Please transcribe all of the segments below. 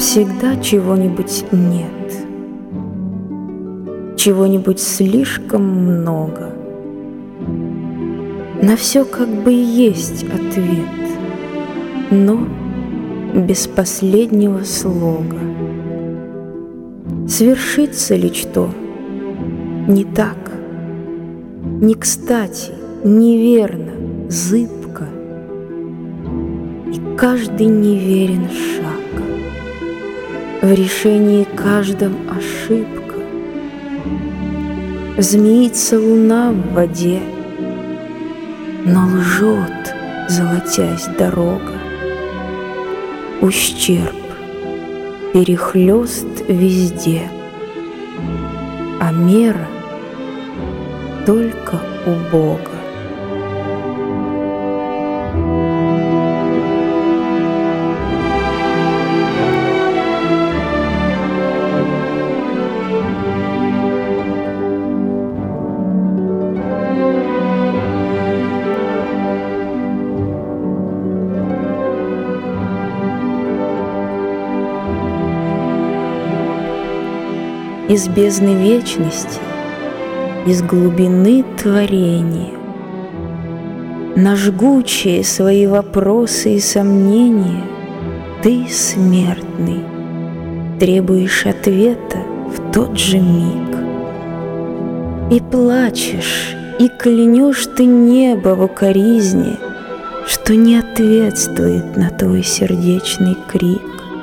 Всегда чего-нибудь нет, чего-нибудь слишком много. На все как бы и есть ответ, но без последнего слога. Свершится ли что? Не так, не кстати, неверно, зыбко, и каждый неверен шаг. В решении каждом ошибка. Змеится луна в воде, но лжет, золотясь дорога. Ущерб, перехлёст везде, а мера только у Бога. Из бездны вечности, из глубины творения, на жгучие свои вопросы и сомнения ты, смертный, требуешь ответа в тот же миг. И плачешь, и клянешь ты небо в укоризне, что не ответствует на твой сердечный крик,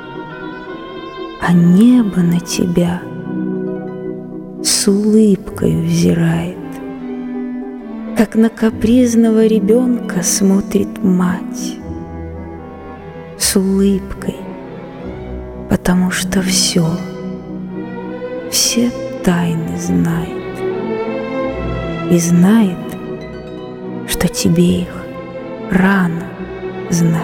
а небо на тебя с улыбкой взирает, как на капризного ребенка смотрит мать. С улыбкой, потому что все тайны знает, и знает, что тебе их рано знать.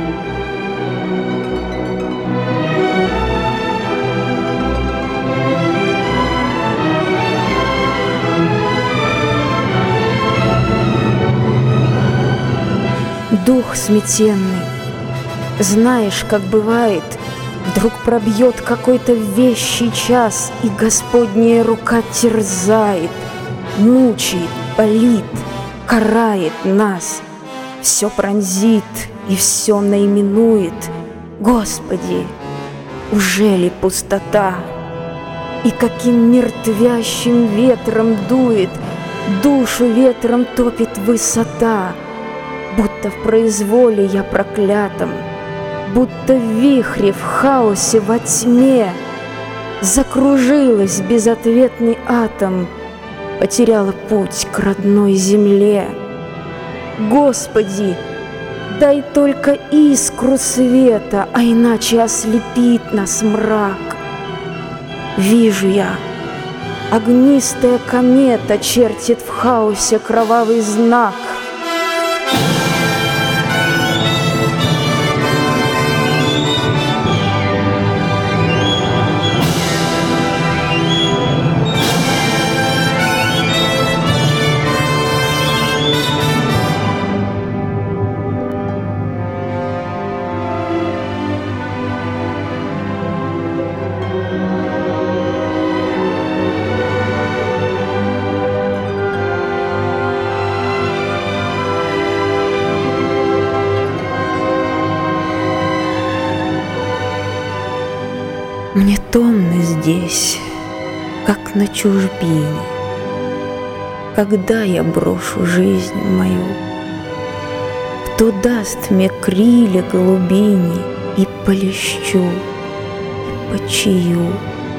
Дух сметенный, знаешь, как бывает, вдруг пробьет какой-то вещий час, и Господняя рука терзает, мучает, болит, карает нас, все пронзит и все наименует. Господи, уже ли пустота? И каким мертвящим ветром дует, душу ветром топит высота. Будто в произволе я проклятом, будто в вихре, в хаосе, во тьме закружилась безответный атом, потеряла путь к родной земле. Господи, дай только искру света, а иначе ослепит нас мрак. Вижу я, огнистая комета чертит в хаосе кровавый знак. Мне томно здесь, как на чужбине. Когда я брошу жизнь мою? Кто даст мне крылья голубини и полещу, и почию?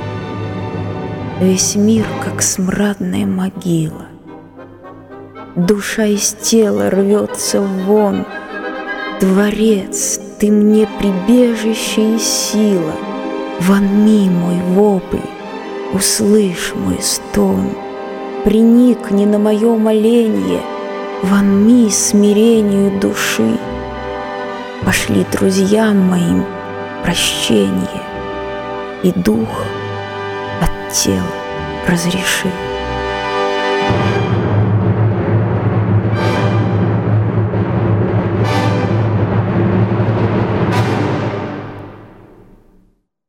Весь мир, как смрадная могила. Душа из тела рвется вон. Творец, ты мне прибежище и сила. Вонми мой вопль, услышь мой стон, приникни на мое моленье, вонми смирению души. Пошли друзьям моим прощение, и дух от тела разреши.